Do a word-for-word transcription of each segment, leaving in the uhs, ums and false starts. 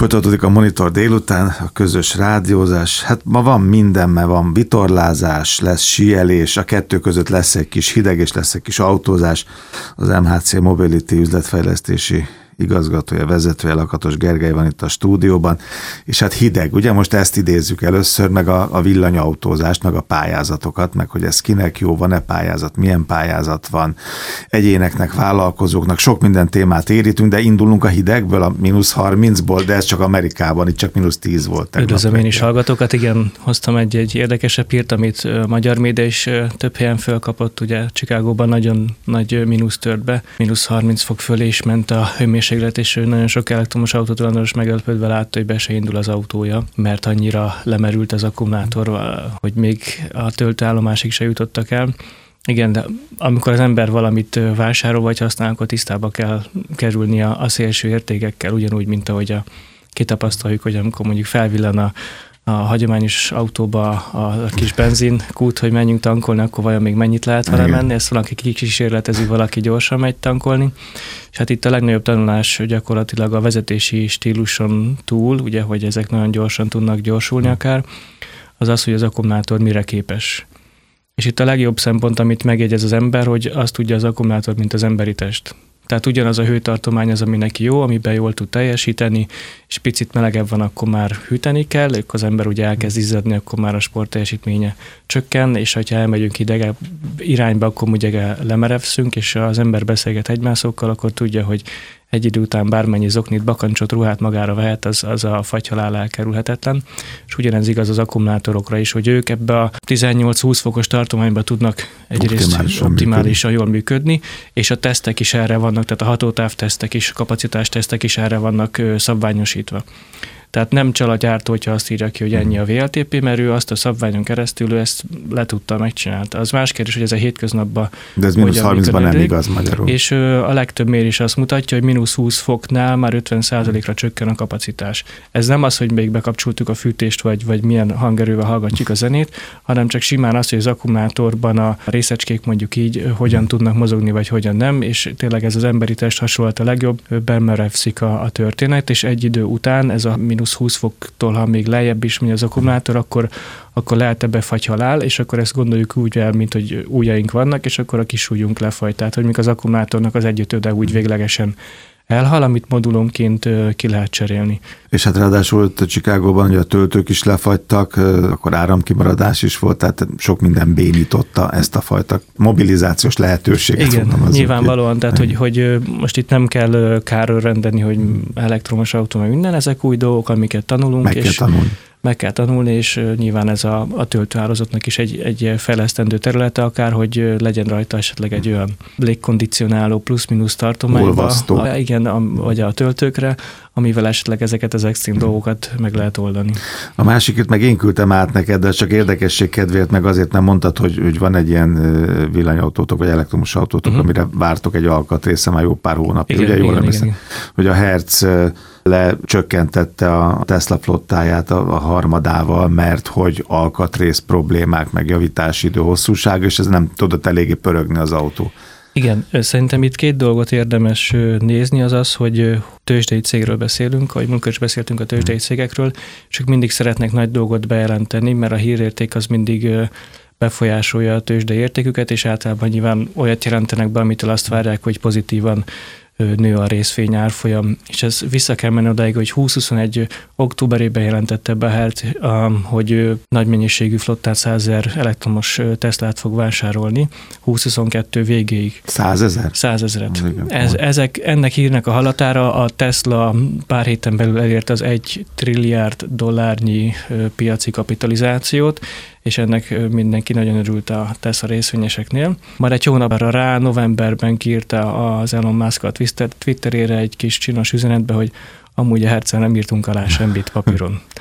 Folytatódik a Monitor délután, a közös rádiózás. Hát ma van minden, mert van vitorlázás, lesz síelés, a kettő között lesz egy kis hideg, és lesz egy kis autózás. Az em há cé Mobility üzletfejlesztési igazgatója, vezetője, Lakatos Gergely van itt a stúdióban, és hát hideg, ugye most ezt idézzük először, meg a, a villanyautózást, meg a pályázatokat, meg hogy ez kinek jó, van-e pályázat, milyen pályázat van, egyéneknek, vállalkozóknak, sok minden témát érítünk, de indulunk a hidegből, a mínusz harmincból, de ez csak Amerikában, itt csak mínusz tíz volt. Üdvözlöm én is hallgatókat, igen, hoztam egy, egy érdekesebb hírt, amit a magyar média is több helyen fölkapott, ugye Chicagóban nagyon nagy mínusz tört be, mínusz harminc fok fölé is ment a hőmérséklet, és nagyon sok elektromos autótulajdonos meglepődve látta, hogy be se indul az autója, mert annyira lemerült az akkumulátor, hogy még a töltőállomásig se jutottak el. Igen, de amikor az ember valamit vásárol vagy használ, akkor tisztába kell kerülni a, a szélső értékekkel, ugyanúgy, mint ahogy a, kitapasztaljuk, hogy amikor mondjuk felvillan a a hagyományos autóba a kis benzinkút, hogy menjünk tankolni, akkor vajon még mennyit lehet vele menni, ezt valaki kísérletezi, valaki gyorsan megy tankolni. És hát itt a legnagyobb tanulás gyakorlatilag a vezetési stíluson túl, ugye, hogy ezek nagyon gyorsan tudnak gyorsulni akár, az az, hogy az akkumulátor mire képes. És itt a legjobb szempont, amit megjegyez az ember, hogy azt tudja az akkumulátor, mint az emberi test. Tehát ugyanaz a hőtartomány az, ami neki jó, amiben jól tud teljesíteni, és picit melegebb van, akkor már hűteni kell, akkor az ember ugye elkezd izzadni, akkor már a sport teljesítménye csökken, és ha elmegyünk hidegebb irányba, akkor ugye lemerevszünk, és az ember beszélget egymásokkal, akkor tudja, hogy egy idő után bármennyi zoknit, bakancsot, ruhát magára vehet, az, az a fagyhalál elkerülhetetlen. És ugyanez igaz az akkumulátorokra is, hogy ők ebbe a tizennyolc-húsz fokos tartományban tudnak egyrészt optimálisan, optimálisan jól működni, és a tesztek is erre vannak, tehát a hatótávtesztek is, kapacitástesztek is erre vannak szabványosítva. Tehát nem csal a gyártó, hogyha azt írja ki, hogy ennyi a vé el té pé, mert ő azt a szabványon keresztül ő ezt le tudta, megcsinálta. Az más kérdés, hogy ez a hétköznapban. De ez mínusz harmincban nem igaz magyarul. És a legtöbb mérés azt mutatja, hogy mínusz húsz foknál már ötven százalékra csökken a kapacitás. Ez nem az, hogy még bekapcsoltuk a fűtést, vagy, vagy milyen hangerővel hallgatjuk a zenét, hanem csak simán az, hogy az akkumulátorban a részecskék mondjuk így hogyan tudnak mozogni, vagy hogyan nem, és tényleg ez az emberi test hasonlat a legjobb, bemerevszik a, a történet, és egy idő után ez a mínusz húsz foktól, ha még lejjebb is megy az akkumulátor, akkor, akkor lehet ebbe fagyhalál, és akkor ezt gondoljuk úgy el, mint hogy ujjaink vannak, és akkor a kis ujjunk lefagy. Tehát, hogy mikor az akkumulátornak az egyötöde úgy véglegesen elhal, amit modulonként ki lehet cserélni. És hát ráadásul Chicagóban ugye a töltők is lefagytak, akkor áramkimaradás is volt, tehát sok minden bénította ezt a fajta mobilizációs lehetőséget. Igen, nyilvánvalóan, tehát hogy, hogy most itt nem kell kárőrrendeni, hogy elektromos autó, meg minden, ezek új dolgok, amiket tanulunk. Meg kell és tanulni. Meg kell tanulni, és nyilván ez a, a töltőhálózatnak is egy, egy fejlesztendő területe, akár, hogy legyen rajta esetleg egy olyan légkondicionáló plusz-minusz tartományba. Olvasztó. Igen, a, vagy a töltőkre, amivel esetleg ezeket az extrém dolgokat meg lehet oldani. A másikét meg én küldtem át neked, de csak érdekesség kedvéért, meg azért nem mondtad, hogy, hogy van egy ilyen villanyautótok, vagy elektromos autótok, uh-huh. amire vártok egy alkatrésze már jó pár hónapja. Igen, ugye jól igen, emlékszem, igen. hogy a Hertz lecsökkentette a Tesla flottáját a harmadával, mert hogy alkatrész problémák, meg javítási idő, hosszúság, és ez nem tudott eléggé pörögni az autó. Igen, szerintem itt két dolgot érdemes nézni, az az, hogy tőzsdei cégről beszélünk, ahogy múltkor is beszéltünk a tőzsdei cégekről, és ők mindig szeretnek nagy dolgot bejelenteni, mert a hírérték az mindig befolyásolja a tőzsdei értéküket, és általában nyilván olyat jelentenek be, amitől azt várják, hogy pozitívan nő a részvény árfolyam, és ez vissza kell menni odáig, hogy húsz-huszonegy októberében jelentette be Hertz, hogy nagy mennyiségű flottát százezer elektromos Teslát fog vásárolni, húsz-huszonkettő végéig. Százezer? Százezret. Ez, ezek, ennek hírnek a halatára a Tesla pár héten belül elérte az egy trilliárd dollárnyi piaci kapitalizációt, és ennek mindenki nagyon örült a Tesla részvényeseknél. Már egy hónapra rá, novemberben kiírta az Elon Musk a Twitterére egy kis csinos üzenetbe, hogy amúgy a Hertzel nem írtunk alá semmit papíron.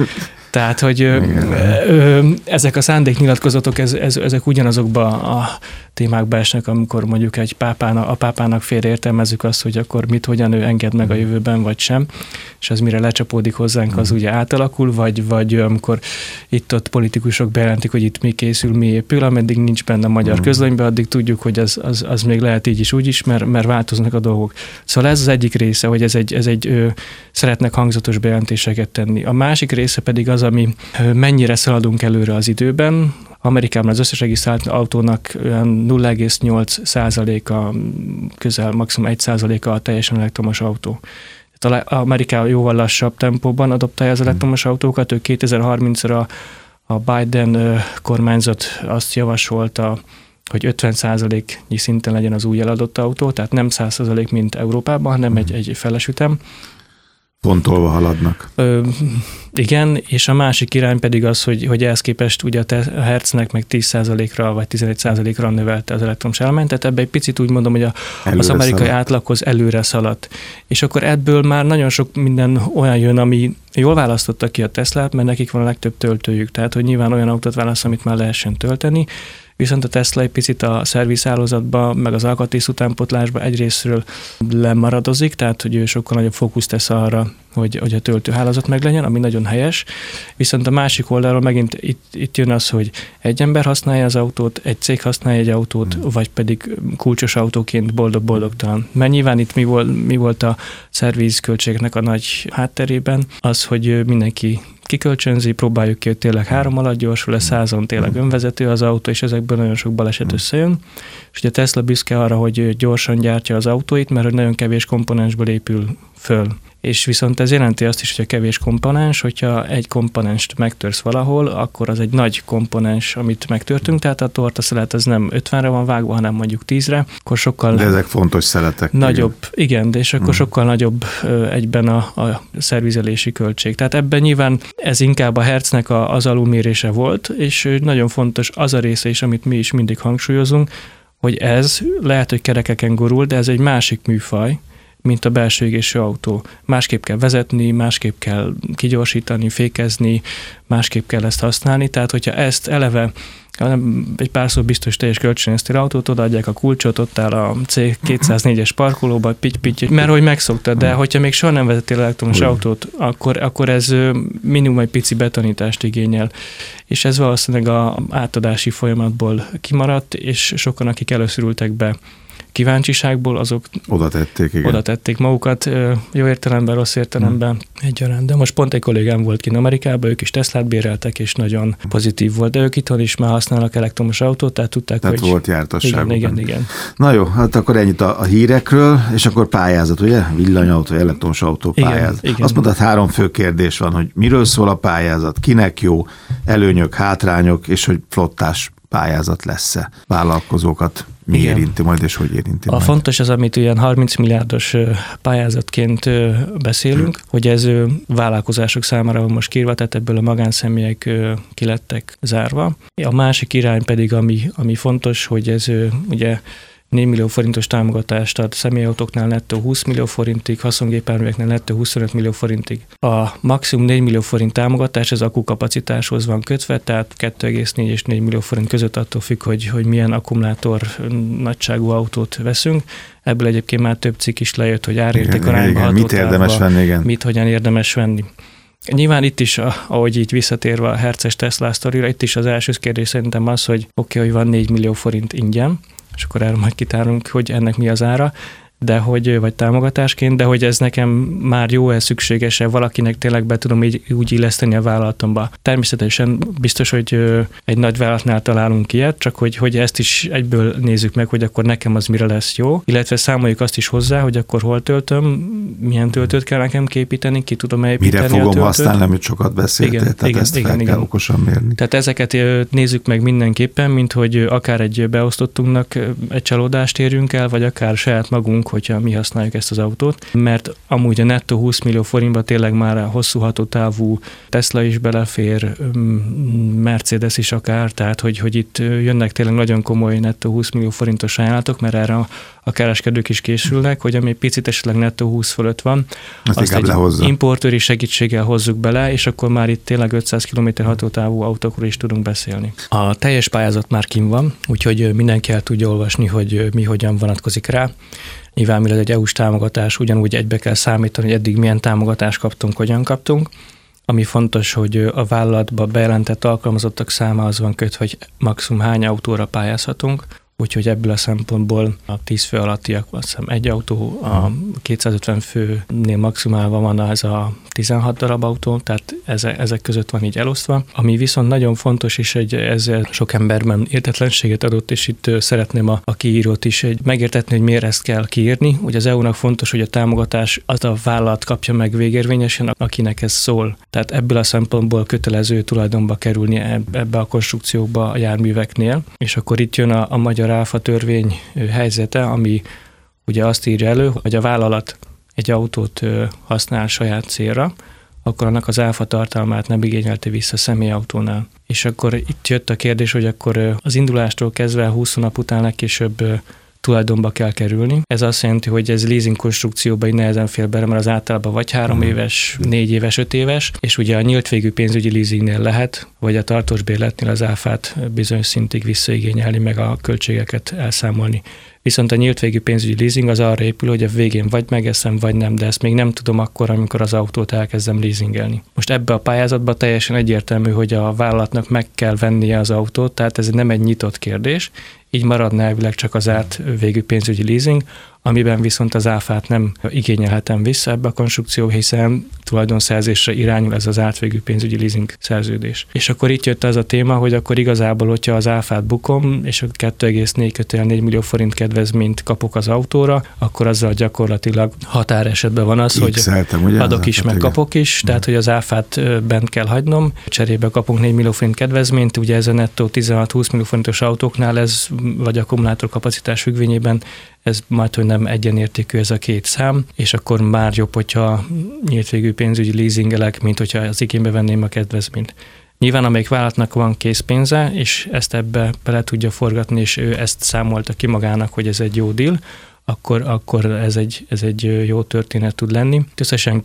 Tehát, hogy ö, ö, ezek a szándéknyilatkozatok, ez, ez, ezek ugyanazokba a témákba esnek, amikor mondjuk egy pápának, a pápának félreértelmezzük azt, hogy akkor mit, hogyan ő enged meg a jövőben, vagy sem, és ez mire lecsapódik hozzánk, az ugye átalakul, vagy, vagy amikor itt-ott politikusok bejelentik, hogy itt mi készül, mi épül, ameddig nincs benne a magyar közlönyben, addig tudjuk, hogy az, az, az még lehet így is, úgy is, mert, mert változnak a dolgok. Szóval ez az egyik része, hogy ez egy, ez egy ö, szeretnek hangzatos bejelentéseket tenni. A másik része pedig az, ami ö, mennyire szaladunk előre az időben. Amerikában az összes regisztrált autónak nulla egész nyolc százaléka, közel maximum egy százaléka a teljesen elektromos autó. Amerika jóval lassabb tempóban adoptálja az elektromos autókat, ő kétezer-harmincra a Biden kormányzat azt javasolta, hogy ötven százaléknyi szinten legyen az új eladott autó, tehát nem száz százalék, mint Európában, hanem egy, egy felesütem. Pontolva haladnak. Ö, igen, és a másik irány pedig az, hogy, hogy ehhez képest ugye a Hertznek meg tíz százalékra vagy tizenegy százalékra növelte az elektromos elemet, tehát ebben egy picit úgy mondom, hogy a, az amerikai szaladt. Átlaghoz előre szaladt. És akkor ebből már nagyon sok minden olyan jön, ami jól választottak ki a Teslát, mert nekik van a legtöbb töltőjük, tehát hogy nyilván olyan autót választ, amit már lehessen tölteni, viszont a Tesla egy picit a szervizhálózatba, meg az alkatrész utánpótlásba egyrésztről lemaradozik, tehát hogy ő sokkal nagyobb fókusz tesz arra, hogy, hogy a töltőhálózat meglegyen, ami nagyon helyes. Viszont a másik oldalról megint itt, itt jön az, hogy egy ember használja az autót, egy cég használja egy autót, hmm. vagy pedig kulcsos autóként boldog-boldogtalan. Mert nyilván itt mi volt, mi volt a szervizköltségnek a nagy hátterében, az, hogy mindenki kikölcsönzi, próbáljuk ki, hogy tényleg három alatt gyorsul, lesz százon tényleg önvezető az autó, és ezekből nagyon sok baleset összejön. És ugye Tesla büszke arra, hogy gyorsan gyártja az autóit, mert hogy nagyon kevés komponensből épül föl. És viszont ez jelenti azt is, hogy a kevés komponens, hogyha egy komponenst megtörsz valahol, akkor az egy nagy komponens, amit megtörtünk, tehát a tortaszelet az nem ötvenre van vágva, hanem mondjuk tízre, akkor sokkal... De ezek fontos szeletek. Nagyobb, igen, igen de és akkor hmm. sokkal nagyobb ö, egyben a, a szervizelési költség. Tehát ebben nyilván ez inkább a Hertznek a, az alulmérése volt, és nagyon fontos az a része is, amit mi is mindig hangsúlyozunk, hogy ez lehet, hogy kerekeken gurul, de ez egy másik műfaj, mint a belső égésű autó. Másképp kell vezetni, másképp kell kigyorsítani, fékezni, másképp kell ezt használni, tehát hogyha ezt eleve egy pár szó biztos teljes kölcsönöztél autót, odaadják a kulcsot, ott áll a C kétszáznégyes parkolóba, pitty-pitty, mert hogy megszoktad, de hogyha még soha nem vezettél elektromos autót, akkor, akkor ez minimum egy pici betanítást igényel. És ez valószínűleg az átadási folyamatból kimaradt, és sokan, akik először ültek be kíváncsiságból, azok oda tették, igen. oda tették magukat, jó értelemben, rossz értelemben hmm. egyaránt. De most pont egy kollégám volt kint Amerikában, ők is Teslát béreltek, és nagyon pozitív volt, de ők itthon is már használnak elektromos autót, tehát tudták, tehát hogy... volt jártasságuk. Igen, igen, igen. Na jó, hát akkor ennyit a, a hírekről, és akkor pályázat, ugye? Villanyautó, elektromos autó pályázat. Igen, igen. Azt mondtad, három fő kérdés van, hogy miről szól a pályázat, kinek jó, előnyök, hátrányok, és hogy flottás pályázat lesz-e, vállalkozókat mi Igen. érinti majd, és hogy érinti A majd. fontos az, amit olyan harminc milliárdos pályázatként beszélünk, hmm. hogy ez vállalkozások számára van most kírva, tehát ebből a magánszemélyek ki lettek zárva. A másik irány pedig, ami, ami fontos, hogy ez ugye négy millió forintos támogatást ad személyautóknál nettó húsz millió forintig, haszongépjárműveknél nettó huszonöt millió forintig. A maximum négy millió forint támogatás az akkukapacitáshoz van kötve, tehát kettő egész négy és négy millió forint között attól függ, hogy, hogy milyen akkumulátor nagyságú autót veszünk. Ebből egyébként már több cikk is lejött, hogy árérték arányba, hatótávba, mit érdemes venni, igen. mit hogyan érdemes venni. Nyilván itt is, ahogy így visszatérve a Hertzes Tesla sztorira, itt is az első kérdés szerintem az, hogy oké, okay, hogy van négy millió forint ingyen, és akkor erről majd kitárunk, hogy ennek mi az ára, de hogy, vagy támogatásként, de hogy ez nekem már jó-e, szükséges-e, valakinek tényleg be tudom így úgy illeszteni a vállalatomba. Természetesen biztos, hogy egy nagy vállalatnál találunk ilyet, csak hogy, hogy ezt is egyből nézzük meg, hogy akkor nekem az mire lesz jó, illetve számoljuk azt is hozzá, hogy akkor hol töltöm, milyen töltőt kell nekem képíteni, ki tudom építeni. Mire fogom használni, amit sokat beszéltél, tehát igen, ezt igen, fel igen. kell okosan mérni. Tehát ezeket nézzük meg mindenképpen, mint hogy akár egy beosztottunknak egy csalódást érjünk el, vagy akár saját magunk hogyha mi használjuk ezt az autót, mert amúgy a nettó húsz millió forintba tényleg már a hosszú hatótávú Tesla is belefér, Mercedes is akár, tehát hogy, hogy itt jönnek tényleg nagyon komoly nettó húsz millió forintos ajánlatok, mert erre a, a kereskedők is készülnek, hogy ami picit esetleg nettó húsz fölött van, azt, azt egy lehozza. importőri segítséggel hozzuk bele, és akkor már itt tényleg ötszáz kilométer hatótávú autókról is tudunk beszélni. A teljes pályázat már kint van, úgyhogy mindenki el tudja olvasni, hogy mi hogyan vonatkozik rá. Nyilván, mivel egy é u-s támogatás, ugyanúgy egybe kell számítani, hogy eddig milyen támogatást kaptunk, hogyan kaptunk. Ami fontos, hogy a vállalatba bejelentett alkalmazottak száma az van kötve, hogy maximum hány autóra pályázhatunk, úgyhogy ebből a szempontból a tíz fő alattiak, azt hiszem egy autó, a kétszázötven főnél maximálva van ez a tizenhat darab autó, tehát ezek között van így elosztva. Ami viszont nagyon fontos, és egy, ezzel sok emberben értetlenséget adott, és itt szeretném a, a kiírót is egy megértetni, hogy miért ezt kell kiírni. Ugye az é u-nak fontos, hogy a támogatás az a vállalat kapja meg végérvényesen, akinek ez szól. Tehát ebből a szempontból kötelező tulajdonba kerülni ebbe a konstrukcióba a járműveknél, és akkor itt jön a, a magyar áfa törvény helyzete, ami ugye azt írja elő, hogy a vállalat egy autót használ saját célra, akkor annak az áfa tartalmát nem igényelte vissza személyautónál. És akkor itt jött a kérdés, hogy akkor az indulástól kezdve húsz nap után legkésőbb tulajdonba kell kerülni. Ez azt jelenti, hogy ez leasing konstrukcióban így nehezen fér bele, mert az általában vagy három éves, négy éves, öt éves, és ugye a nyílt végű pénzügyi leasingnél lehet, vagy a tartós bérletnél az áfát bizonyos szintig visszaigényelni, meg a költségeket elszámolni. Viszont a nyílt végű pénzügyi leasing az arra épül, hogy a végén vagy megeszem, vagy nem, de ezt még nem tudom akkor, amikor az autót elkezdem leasingelni. Most ebbe a pályázatban teljesen egyértelmű, hogy a vállalatnak meg kell vennie az autót, tehát ez nem egy nyitott kérdés, így maradna elvileg csak az árt végű pénzügyi leasing, amiben viszont az áfát nem igényelhetem vissza ebbe a konstrukció, hiszen tulajdonszerzésre irányul ez az átvégű pénzügyi leasing szerződés. És akkor itt jött az a téma, hogy akkor igazából, hogyha az áfát bukom, és kettő egész négy millió forint kedvezményt kapok az autóra, akkor azzal gyakorlatilag határesetben van az, hogy adok is, meg kapok is, tehát hogy az áfát bent kell hagynom, cserébe kapunk négy millió forint kedvezményt, ugye ez a nettó tizenhat-húsz millió forintos autóknál, ez vagy akkumulátor kapacitás függvényében ez majd, hogy nem egyenértékű ez a két szám, és akkor már jobb, hogyha nyílt végű pénzügyi leasingelek, mint hogyha az igénybe venném a kedvezményt. Nyilván, amelyik vállalatnak van készpénze, és ezt ebbe bele tudja forgatni, és ő ezt számolta ki magának, hogy ez egy jó deal, akkor, akkor ez, egy, ez egy jó történet tud lenni. Összesen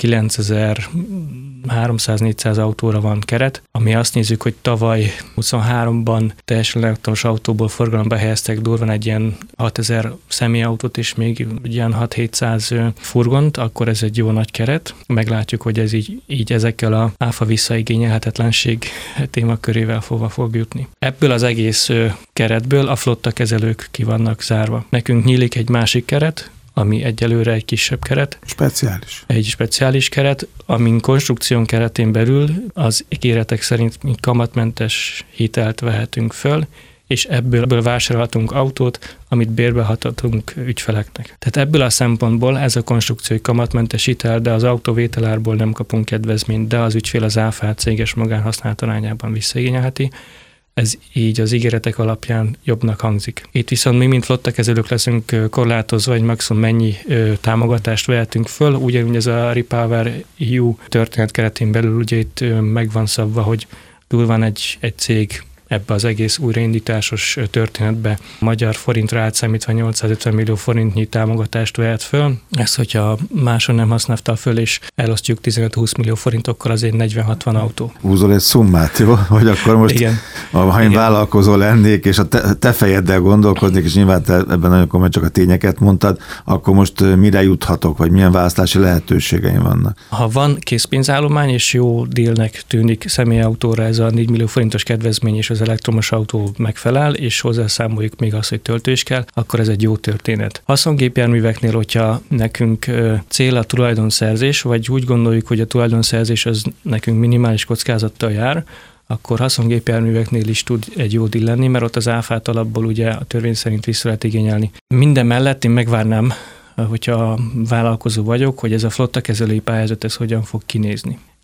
kilencezer-háromszáz-négyszáz autóra van keret, ami azt nézzük, hogy tavaly huszonháromban teljesen elektromos autóból forgalomba helyeztek durván egy ilyen hatezer személyautót, és még ilyen hat-hétszáz furgont, akkor ez egy jó nagy keret. Meglátjuk, hogy ez így, így ezekkel a áfa visszaigényelhetetlenség témakörével fogva fog jutni. Ebből az egész keretből a flotta kezelők ki vannak zárva. Nekünk nyílik egy másik keret, ami egyelőre egy kisebb keret. Speciális. Egy speciális keret, amin konstrukción keretén belül az ígéretek szerint mi kamatmentes hitelt vehetünk föl, és ebből, ebből vásárolhatunk autót, amit bérbeadhatunk ügyfeleknek. Tehát ebből a szempontból ez a konstrukciói kamatmentes hitel, de az autó vételárból nem kapunk kedvezményt, de az ügyfél az áfát céges magánhasználat arányában visszaigényelheti. Ez így az ígéretek alapján jobbnak hangzik. Itt viszont mi, mint flottakezelők leszünk korlátozva, hogy maximum mennyi ö, támogatást vehetünk föl, ugyanúgy ez a Repower é u történet keretén belül ugye itt ö, meg van szabva, hogy durván egy, egy cég ebbe az egész újraindításos történetbe magyar forintra átszámítva nyolcszázötven millió forintnyi támogatást vehet föl. Ezt, hogyha máson nem használta föl, és elosztjuk tizenöt-húsz millió forintokkal, azért negyven-hatvan autó. Húzol egy szummát, jó? Hogy akkor most, igen. ha én igen. vállalkozó lennék, és a te, te fejeddel gondolkodnék, és nyilván te ebben nagyon komoly csak a tényeket mondtad, akkor most mire juthatok, vagy milyen választási lehetőségeim vannak? Ha van készpénzállomány, és jó dílnek tűnik személyautóra ez a négy millió forintos kedvezmény, és az elektromos autó megfelel, és hozzászámoljuk még azt, hogy töltő is kell, akkor ez egy jó történet. Haszongépjárműveknél, hogyha nekünk cél a tulajdonszerzés, vagy úgy gondoljuk, hogy a tulajdonszerzés az nekünk minimális kockázattal jár, akkor haszongépjárműveknél is tud egy jó díl lenni, mert ott az áfát alapból ugye a törvény szerint vissza lehet igényelni. Minden mellett én megvárnám, hogyha vállalkozó vagyok, hogy ez a flottakezelői pályázat ez hogyan fog kinézni.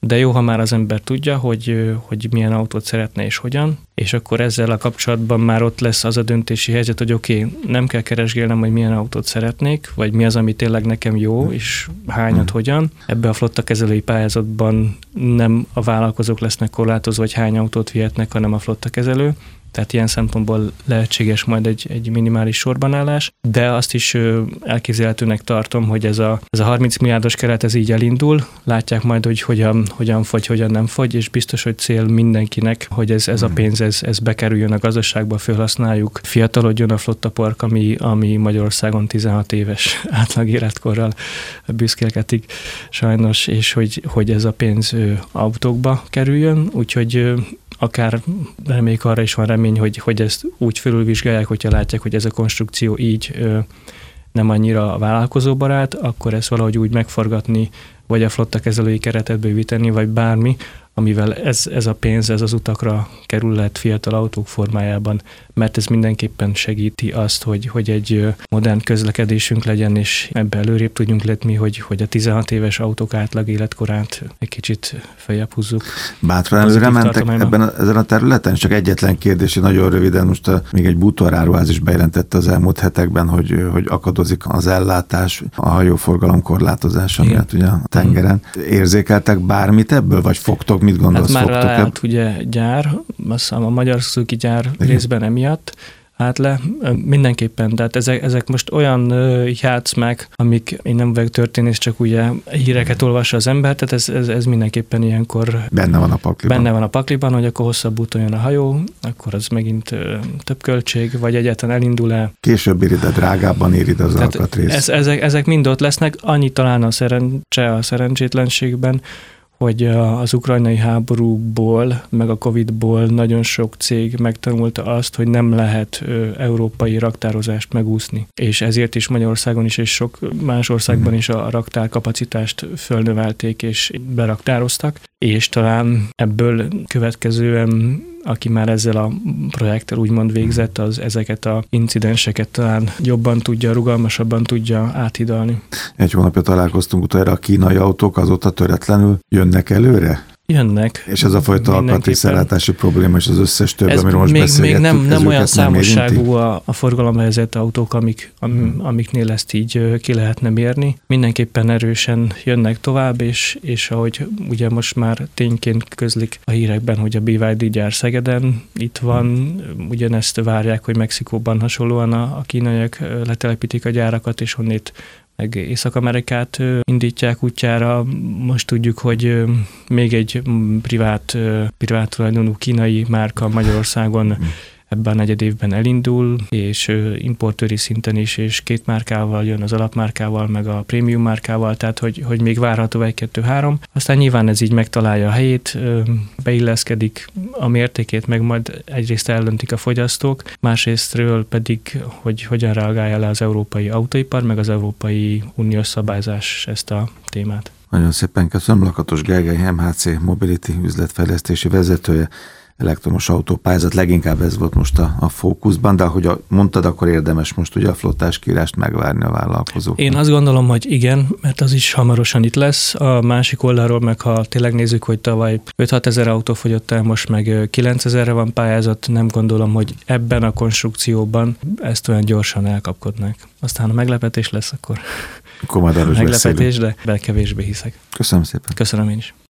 de jó, ha már az ember tudja, hogy, hogy milyen autót szeretne és hogyan, és akkor ezzel a kapcsolatban már ott lesz az a döntési helyzet, hogy oké, okay, nem kell keresgélnem, hogy milyen autót szeretnék, vagy mi az, ami tényleg nekem jó, és hányat, hogyan. Ebbe a flottakezelői pályázatban nem a vállalkozók lesznek korlátozva, hogy hány autót vihetnek, hanem a flottakezelő. Tehát ilyen szempontból lehetséges majd egy, egy minimális sorbanállás, de azt is elképzelhetőnek tartom, hogy ez a, ez a harminc milliárdos keret ez így elindul, látják majd, hogy hogyan, hogyan fogy, hogyan nem fogy, és biztos, hogy cél mindenkinek, hogy ez, ez a pénz, ez, ez bekerüljön a gazdaságba, felhasználjuk, fiatalodjon a flottapark, ami, ami Magyarországon tizenhat éves átlag életkorral büszkélkedik sajnos, és hogy, hogy ez a pénz autókba kerüljön, úgyhogy akár reméljük, arra is van remény, hogy, hogy ezt úgy felülvizsgálják, hogyha látják, hogy ez a konstrukció így ö, nem annyira vállalkozóbarát, akkor ezt valahogy úgy megforgatni, vagy a flottakezelői keretet bővíteni, vagy bármi, amivel ez, ez a pénz, ez az utakra kerül lehet fiatal autók formájában, mert ez mindenképpen segíti azt, hogy, hogy egy modern közlekedésünk legyen, és ebbe előrébb tudjunk lépni, hogy, hogy a tizenhat éves autók átlag életkorát egy kicsit feljebb húzzuk. Bátran előre mentek ebben a, ezen a területen? Csak egyetlen kérdés, nagyon röviden, most a, még egy bútoráruház is bejelentette az elmúlt hetekben, hogy, hogy akadozik az ellátás, a hajóforgalom korlátozása miatt ugye a tengeren. Érzékeltek bármit ebből, vagy fogtok? Mit gondolsz, hát már fogtok leállt ugye gyár, azt hiszem a magyar Suzuki gyár igen. részben emiatt állt le. Mindenképpen, tehát ezek, ezek most olyan uh, játszmák, amik én nem vagyok történész, csak ugye híreket olvassa az ember, tehát ez, ez, ez mindenképpen ilyenkor benne van a pakliban. Benne van a pakliban, hogy akkor hosszabb úton jön a hajó, akkor az megint uh, több költség, vagy egyáltalán elindul-e. Később éri, de drágábban éri az tehát alkatrész. Ez, ezek, ezek mind ott lesznek, annyi talán a szerencse a szerencsétlenségben, hogy az ukrajnai háborúból, meg a Covidból nagyon sok cég megtanulta azt, hogy nem lehet európai raktározást megúszni. És ezért is Magyarországon is, és sok más országban is a raktárkapacitást fölnövelték, és beraktároztak, és talán ebből következően aki már ezzel a projekttel úgymond végzett, az ezeket a incidenseket talán jobban tudja, rugalmasabban tudja áthidalni. Egy hónapja találkoztunk utoljára, a kínai autók azóta töretlenül jönnek előre? Jönnek. És ez a fajta alkatrészellátási probléma, és az összes több, amiről most még, beszélgettünk, még nem, nem olyan számosságú a, a, a forgalomhelyzet autók, amik, am, amiknél ezt így ki lehetne mérni. Mindenképpen erősen jönnek tovább, és, és ahogy ugye most már tényként közlik a hírekben, hogy a bé vé dé gyár Szegeden itt van, ugyanezt várják, hogy Mexikóban hasonlóan a, a kínaiak letelepítik a gyárakat, és honnét meg Észak-Amerikát indítják útjára. Most tudjuk, hogy még egy privát, privát tulajdonú kínai márka Magyarországon ebben a negyed évben elindul, és importőri szinten is, és két márkával jön, az alapmárkával, meg a prémium márkával, tehát hogy, hogy még várható egy, kettő, három. Aztán nyilván ez így megtalálja a helyét, beilleszkedik a mértékét, meg majd egyrészt eldöntik a fogyasztók, másrésztről pedig, hogy hogyan reagálja le az európai autóipar, meg az Európai Uniós szabályzás ezt a témát. Nagyon szépen köszönöm, Lakatos Gergely, em há cé Mobility üzletfejlesztési vezetője. Elektromos autópályázat, leginkább ez volt most a, a fókuszban, de ahogy mondtad, akkor érdemes most ugye a flottáskírást megvárni a vállalkozók. Én azt gondolom, hogy igen, mert az is hamarosan itt lesz. A másik oldalról meg, ha tényleg nézzük, hogy tavaly öt-hat ezer autó fogyott el, most meg kilencezerre van pályázat, nem gondolom, hogy ebben a konstrukcióban ezt olyan gyorsan elkapkodnák. Aztán ha meglepetés lesz, akkor, akkor majd erről meglepetés, de be kevésbé hiszek. Köszönöm szépen. Köszönöm én is.